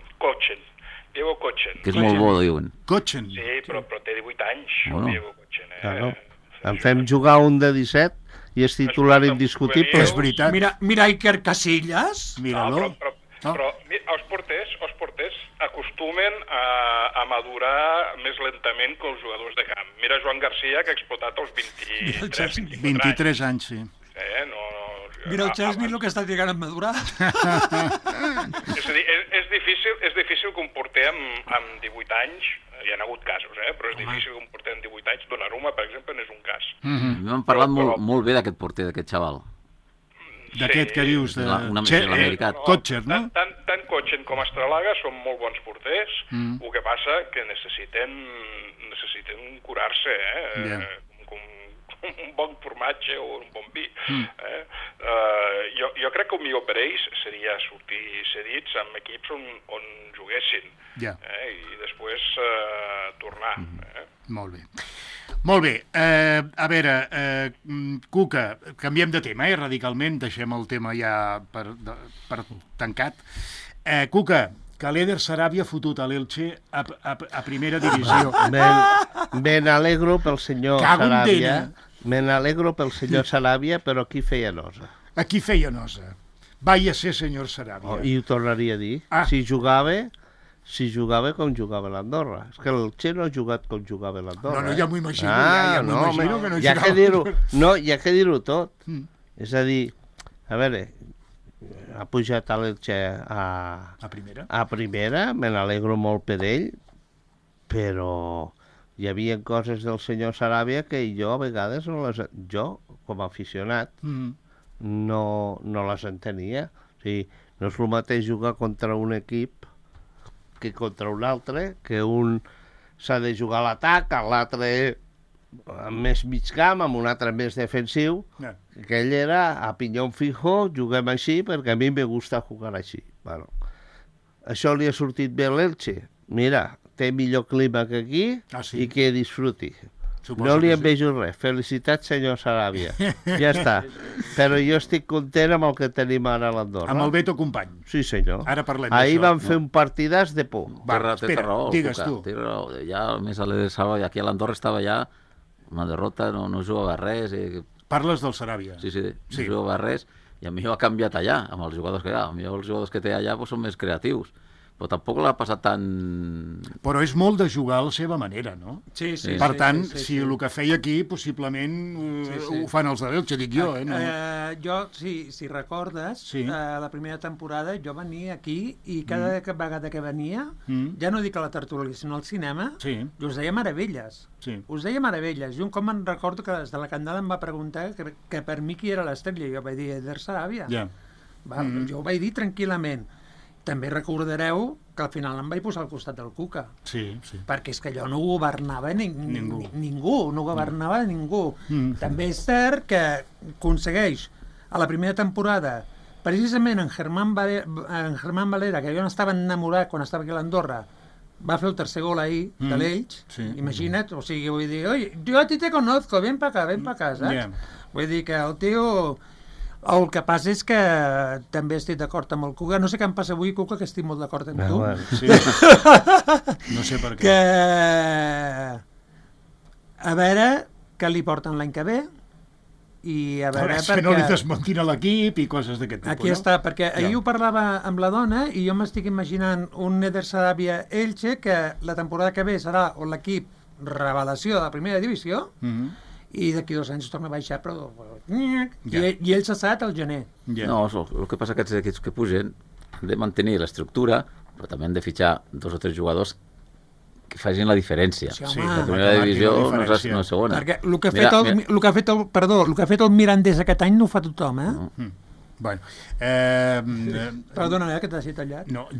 Diego Kochen. Que és molt bo, diuen. Kochen? Sí, però té 18 anys, Diego Kochen. En fem jugar un de 17 i és titular indiscutible. És veritat. Mira Iker Casillas. Mira-lo. Però els porters acostumen a madurar més lentament que els jugadors de camp. Mira Joan Garcia, que ha explotat els 23 anys, sí. Mira el Chesney el que està llegant a madurar. És a dir, és difícil que un porter amb 18 anys, hi ha hagut casos, però és difícil que un porter amb 18 anys, Donnarumma, per exemple, n'és un cas. M'han parlat molt bé d'aquest porter, d'aquest xaval. D'aquest que dius, l'americà. Kochen, no? Tant Kochen com Estralaga són molt bons porters, el que passa que necessiten curar-se, un bon formatge o un bon vi. Jo crec que el millor per ells seria sortir cedits amb equips on juguessin i després tornar. Molt bé. Molt bé. A veure, Cuca, canviem de tema, radicalment, deixem el tema ja per tancat. Cuca, que l'Eder Sarabia ha fotut a l'Elche a primera divisió. Me n'alegro pel senyor Sarabia. Me n'alegro pel senyor Sarabia, però aquí feia nosa. Aquí feia nosa. vaya ser senyor Saràbia. I ho tornaria a dir. Si jugava com jugava l'Andorra. És que el Che no ha jugat com jugava l'Andorra. No, ja m'ho imagino, ja m'ho imagino que no jugava. Hi ha que dir-ho tot. És a dir, a veure, ha pujat a l'Elche a primera, me n'alegro molt per ell, però hi havia coses del senyor Saràbia que jo a vegades com a aficionat, no les entenia. O sigui, no és el mateix jugar contra un equip que contra un altre, que un s'ha de jugar a l'atac, l'altre amb més mig camp, amb un altre més defensiu. Aquell era a pinyón fijo, juguem així perquè a mi me gusta jugar així. Bueno, això li ha sortit bé a l'Elche. Mira, té millor clima que aquí i que disfruti. No li envejo res. Felicitats, senyor Saràbia. Ja està. Però jo estic content amb el que tenim ara a l'Andorra. Amb el Beto company. Sí, senyor. Ara parlem d'això. Ahir van fer un partidàs de por. Té raó, digues tu. Ja més a l'Elche, aquí a l'Andorra estava ja una derrota, no jugava res. Parles del Saràbia. Sí, no jugava res. I a mi ho ha canviat allà, amb els jugadors que hi ha. A mi els jugadors que té allà són més creatius. Però tampoc l'ha passat tan... Però és molt de jugar a la seva manera, no? Sí. Per tant, si el que feia aquí, possiblement ho fan els de l'Elche, dic jo. Jo, si recordes, la primera temporada jo venia aquí i cada vegada que venia, ja no dic a la tertúlia, sinó al cinema, jo us deia meravelles. Us deia meravelles. I un cop me'n recordo que des de la Candela em va preguntar que per mi qui era l'estrella. Jo vaig dir Eder Saràbia. Jo ho vaig dir tranquil·lament. També recordareu que al final em vaig posar al costat del Cuca. Sí. Perquè és que allò no governava ningú, no governava ningú. També és cert que aconsegueix a la primera temporada, precisament en Germán Valera, que jo n'estava enamorat quan estava aquí a l'Andorra, va fer el tercer gol ahir de l'Elx, imagina't, o sigui, vull dir, oi, jo a ti te conozco, ven pa acá, saps? Vull dir que el tio... El que passa és que també estic d'acord amb el Cuca. No sé què em passa avui, Cuca, que estic molt d'acord amb tu. No sé per què. Que... A veure què li porten l'any que ve i a veure perquè... Que no li desmuntin a l'equip i coses d'aquest tipus, Aquí està, perquè ahir ho parlava amb la dona i jo m'estic imaginant un Eder Saràbia Elche que la temporada que ve serà l'equip revelació de la primera divisió i d'aquí 2 anys torna a baixar, però... I ell s'ha estat al gener. No, el que passa que aquests equips que pugen han de mantenir l'estructura, però també han de fitxar 2 o 3 jugadors que facin la diferència. La primera divisió no és segona. Perquè el que ha fet el Mirandés aquest any no ho fa tothom, Bueno. Perdona, que t'has tallat. No,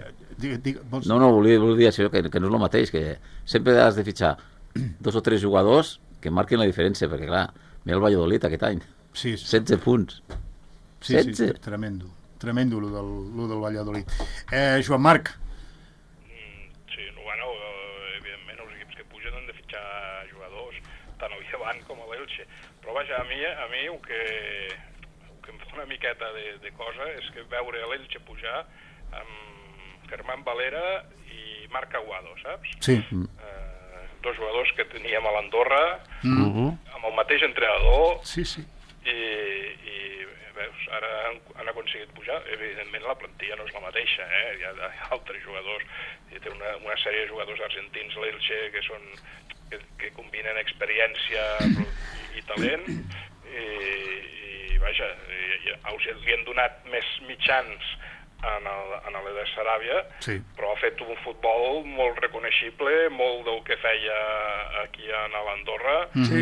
volia dir això, que no és el mateix, que sempre has de fitxar 2 o 3 jugadors que marquin la diferència, perquè clar, mira el Valladolid aquest any, 16 punts. Sí, tremendo, lo del Valladolid. Joan Marc. Sí, bueno, evidentment els equips que pugen han de fitxar jugadors, tant el Llevant com l'Elche, però vaja, a mi el que em fa una miqueta de cosa és que veure l'Elche pujar amb Germán Valera i Marc Aguado, saps? Sí. 2 jugadors que teníem a l'Andorra, amb el mateix entrenador, i veus, ara han aconseguit pujar. Evidentment la plantilla no és la mateixa, hi ha altres jugadors, hi té una sèrie de jugadors argentins, l'Elche, que combinen experiència i talent, i vaja, li han donat més mitjans en l'Eder Saràbia, però ha fet un futbol molt reconeixible, molt del que feia aquí a l'Andorra,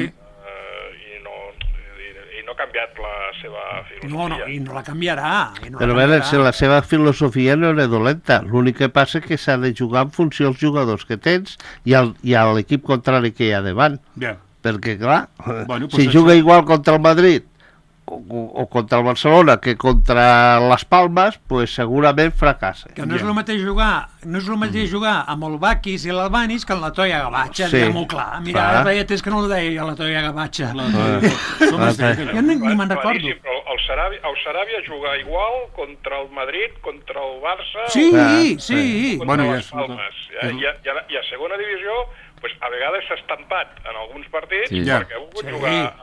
i no ha canviat la seva filosofia. I no la canviarà. Però a veure, la seva filosofia no era dolenta. L'únic que passa és que s'ha de jugar en funció dels jugadors que tens i a l'equip contrari que hi ha davant. Perquè, clar, si juga igual contra el Madrid o contra el Barcelona que contra les Palmes, pues segurament fracassa. Que no és el mateix jugar amb el Bakis i l'Albanis que amb la Toia Gavatxa, diguem-ho clar. Mira, ara feia temps que no ho deia la Toia Gavatxa. Jo ni me'n recordo. El Saràbia juga igual contra el Madrid, contra el Barça, contra les Palmes. I a segona divisió, a vegades s'ha estampat en alguns partits perquè ha volgut jugar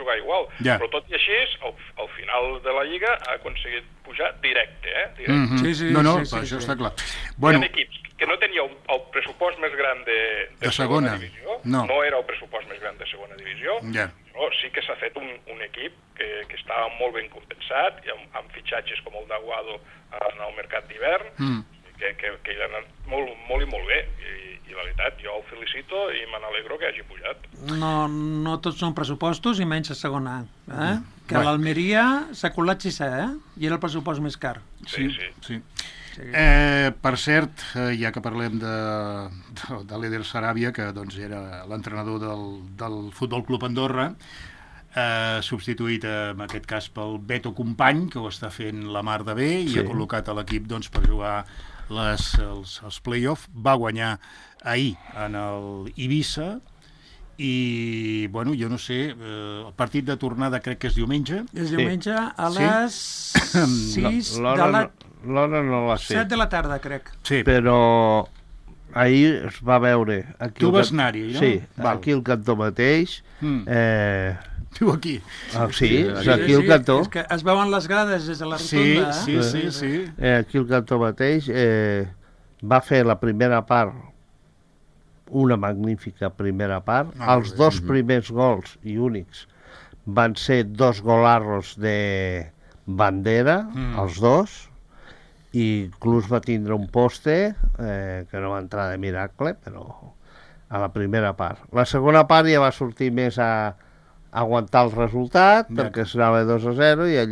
jugar igual. Però tot i així, al final de la Lliga ha aconseguit pujar directe, Sí, això està clar. Hi ha equips que no tenia el pressupost més gran de segona divisió, no era el pressupost més gran de segona divisió, però sí que s'ha fet un equip que estava molt ben compensat, amb fitxatges com el d'Aguado en el mercat d'hivern, que hi ha anat molt i molt bé, i la veritat, jo el felicito i me n'alegro que hagi pujat. No tots són pressupostos i menys a segona A, que l'Almeria s'ha colat sisè, i era el pressupost més car. Sí. Per cert, ja que parlem de l'Eder Saràbia, que doncs era l'entrenador del Futbol Club Andorra, substituït en aquest cas pel Beto Company, que ho està fent la mar de bé i ha col·locat a l'equip per jugar els play-off. Va guanyar ahir en el Eivissa i, bueno, jo no sé, el partit de tornada crec que és diumenge. És diumenge a les 6 de la... L'hora no la sé. 7 de la tarda, crec. Sí. Però ahir es va veure... Tu vas anar-hi, no? Sí, aquí al cantó mateix. Tu aquí. Sí, és aquí al cantó. És que es veuen les grades des de la rotonda. Sí. Aquí al cantó mateix va fer la primera part, una magnífica primera part. Els dos primers gols i únics van ser 2 golarros de bandera, els dos, i inclús va tindre un poste que no va entrar de miracle, però a la primera part. La segona part ja va sortir més a aguantar el resultat, perquè es anava 2-0, i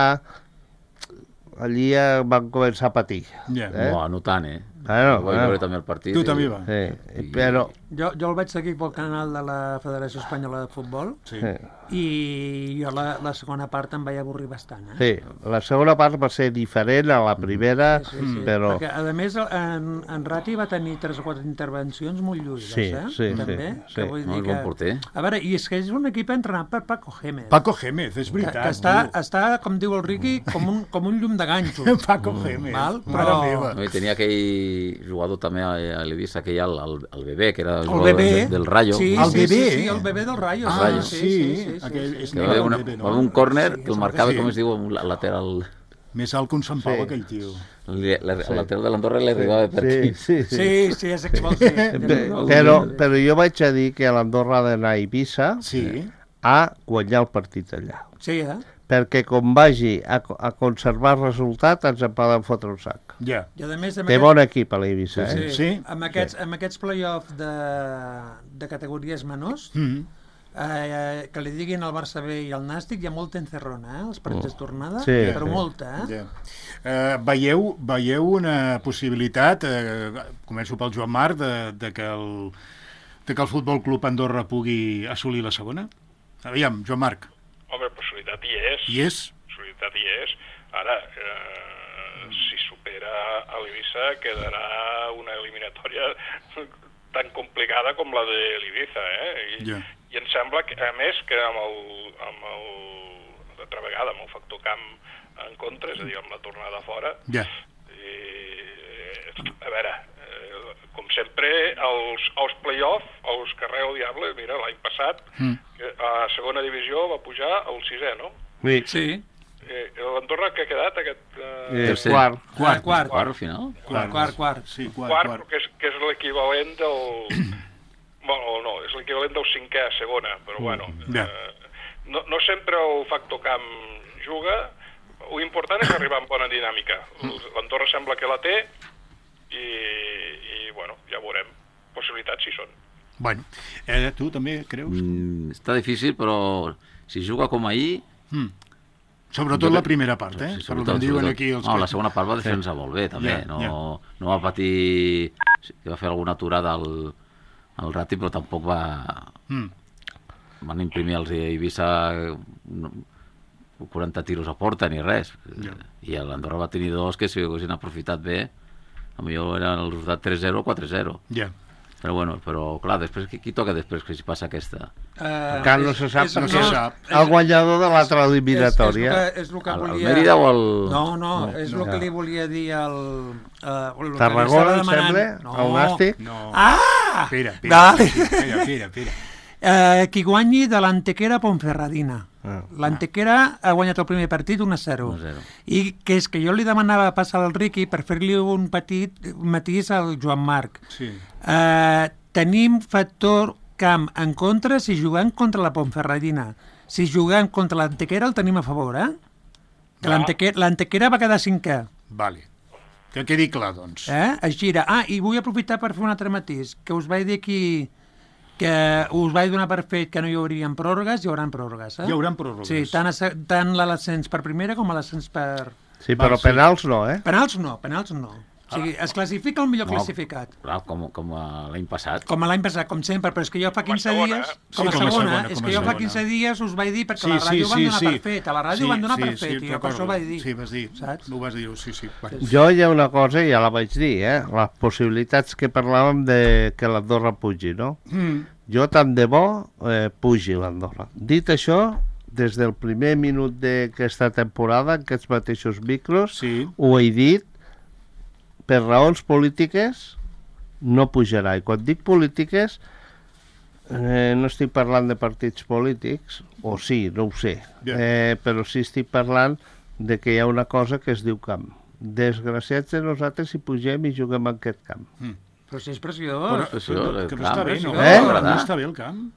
allí ja van començar a patir. No tant, Bueno, vaig veure també el partit. Tu també va. Però... Jo el vaig seguir pel canal de la Federació Espanyola de Futbol i jo la segona part em vaig avorrir bastant. Sí, la segona part va ser diferent a la primera, però... Perquè, a més, en Rati va tenir 3 o 4 intervencions molt lluïdes, també. Sí. Molt bon porter. A veure, i és que és un equip entrenat per Paco Gémez. Paco Gémez, és veritat. Que està, com diu el Riqui, com un llum de ganxo. Paco Gémez, mare meva. I tenia aquell jugador també a l'Eivissa, que hi ha el Bebé, que era el jugador del Rayo. El Bebé del Rayo. Sí. Va haver un córner que el marcava, com es diu, un lateral... Més alt que un Sant Pau, aquell tio. El lateral de l'Andorra li arribava per aquí. Sí, és expulsió. Però jo vaig a dir que l'Andorra ha d'anar a Eivissa a guanyar el partit allà. Sí, perquè com vagi a conservar el resultat ens en poden fotre un sac. Té bon equip a l'Eivissa, Amb aquests play-off de categories menors, que li diguin al Barça B i al Nàstic, hi ha molta encerrona, els partits de tornada, però molta. Veieu una possibilitat, començo pel Joan Marc, de que el Futbol Club Andorra pugui assolir la segona? Aviam, Joan Marc. Home, possibilitat hi és. Possibilitat hi és. Ara, si supera a l'Eivissa, quedarà una eliminatòria tan complicada com la de l'Ibiza, I em sembla, que, a més, que d'altra vegada, amb el factor camp en contra, és a dir, amb la tornada fora, a veure, com sempre, els play-off, els carreu el diable, mira, l'any passat, a segona divisió va pujar al 6è, no? Sí. L'Andorra que ha quedat aquest... Quart, al final? Quart. Sí, quart, que és l'equivalent del... Bueno, no, és l'equivalent del 5è a segona, però bueno, no sempre el factor camp juga. L'important és arribar amb bona dinàmica. L'Andorra sembla que la té i bueno, ja veurem. Possibilitats si són. Bueno, tu també creus? Està difícil, però si juga com ahir... Sobretot la primera part, per el que diuen aquí els... No, la segona part va defensar molt bé, també. No va patir... que va fer alguna aturada al Rati, però tampoc va... Van imprimir els Eivissa 40 tiros a porta ni res. I l'Andorra va tenir 2 que si ho haguessin aprofitat bé, potser eren el resultat 3-0 o 4-0. Però bueno, clar, després qui toca després que si passa aquesta? Encara no se sap, no se sap. El guanyador de l'altra eliminatòria. És el que volia... El Mérida o el... No, és el que li volia dir al... Tarragona, em sembla? El Nàstic? No. Ah! Espera. Qui guanyi de l'Antequera Ponferradina. L'Antequera ha guanyat el primer partit 1-0. I que és que jo li demanava passar al Riqui per fer-li un petit matís al Joan Marc. Sí. Tenim factor camp en contra si juguem contra la Ponferradina. Si juguem contra l'Antequera el tenim a favor, Que l'Antequera va quedar 5è. Vale. Que quedi clar, doncs. Es gira. I vull aprofitar per fer un altre matís, que us vaig dir aquí que us vaig donar per fet que no hi haurien pròrrogues, hi haurà pròrrogues. Hi haurà pròrrogues. Sí, tant l'ascens per primera com l'ascens per... Sí, però penals no, Penals no. O sigui, es classifica el millor classificat. Clar, com l'any passat. Com l'any passat, com sempre, però és que jo fa 15 dies... Com a segona, és que jo fa 15 dies us vaig dir, perquè a la ràdio van donar per fet, a la ràdio van donar per fet, i jo per això ho vaig dir. Sí, vas dir, ho vas dir, sí. Jo hi ha una cosa, ja la vaig dir, les possibilitats que parlàvem de que l'Andorra pugi, no? Jo tant de bo pugi l'Andorra. Dit això, des del primer minut d'aquesta temporada, en aquests mateixos micros, ho he dit, per raons polítiques no pujarà. I quan dic polítiques no estic parlant de partits polítics, o sí, no ho sé, però sí estic parlant de que hi ha una cosa que es diu camp. Desgraciats de nosaltres si pugem i juguem en aquest camp. Però si és preciós. Que no està bé, no? No està bé el camp?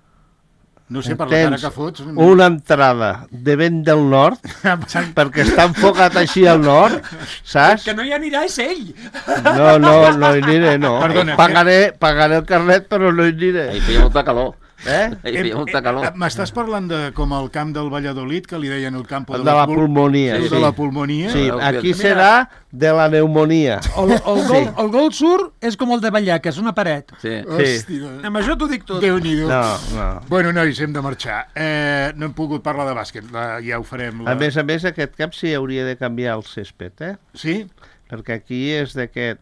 No sé, per la cara que fots... Una entrada de vent del nord, perquè està enfocat així al nord, saps? Que no hi anirà, és ell! No hi aniré, no. Perdona, pagaré el carnet, però no hi aniré. Ahí feia molta calor. Ahí feia molta calor. M'estàs parlant de com el camp del Valladolid, que li deien el camp de la pulmonia. De la pulmonia? Sí, aquí serà de la pneumonia. El gol sur és com el de Vallecas, és una paret. Sí. Hòstia. Amb això t'ho dic tot. Déu-n'hi-do. No. Bueno, nois, hem de marxar. No hem pogut parlar de bàsquet, ja ho farem. A més, aquest cap sí hauria de canviar el césped, Sí? Perquè aquí és d'aquest,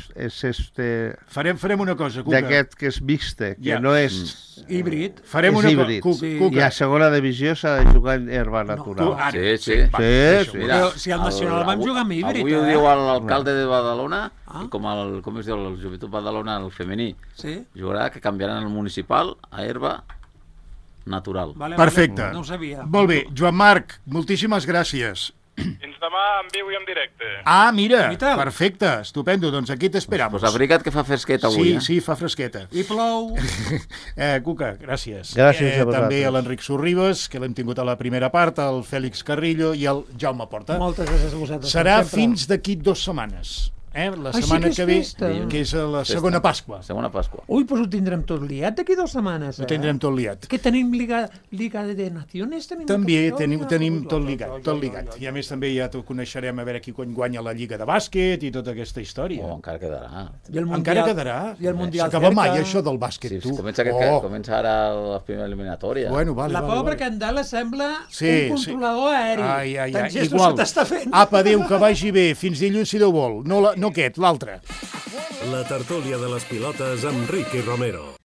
Farem una cosa, Cuca. d'aquest que és mixte, que no és... Híbrid. Farem una cosa, Cuca. I a segona divisió s'ha de jugar en herba natural. Sí. Però si al Nacional vam jugar amb híbrid, Avui ho diu l'alcalde de Badalona, i com es diu el Joventut Badalona, el femení, jugarà que canviaran el municipal a herba natural. Perfecte. No ho sabia. Molt bé. Joan Marc, moltíssimes gràcies. Fins demà en viu i en directe. Mira, perfecte, estupendo, doncs aquí t'esperam. Pues abriga't que fa fresqueta avui. Sí, fa fresqueta. I plou. Cuca, gràcies. Gràcies a vosaltres. També a l'Enric Sorribes, que l'hem tingut a la primera part, al Fèlix Carrillo i al Jaume Porta. Moltes gràcies a vosaltres. Serà fins d'aquí 2 setmanes. La setmana que ve, que és la segona Pasqua. Segona Pasqua. Ui, doncs ho tindrem tot liat d'aquí 2 setmanes. Ho tindrem tot liat. Que tenim Liga de Naciones? També tenim tot ligat. I a més també ja coneixerem a veure qui guanya la Lliga de bàsquet i tota aquesta història. Encara quedarà. Encara quedarà? S'acaba mai això del bàsquet, tu. Comença ara la primera eliminatòria. La pobra Candela sembla un controlador aeri. Tant gestos se t'està fent. Apa, adéu, que vagi bé. Fins dilluns, si Déu vol. No aquest, l'altre. La tertúlia de les pilotes amb Riqui Romero.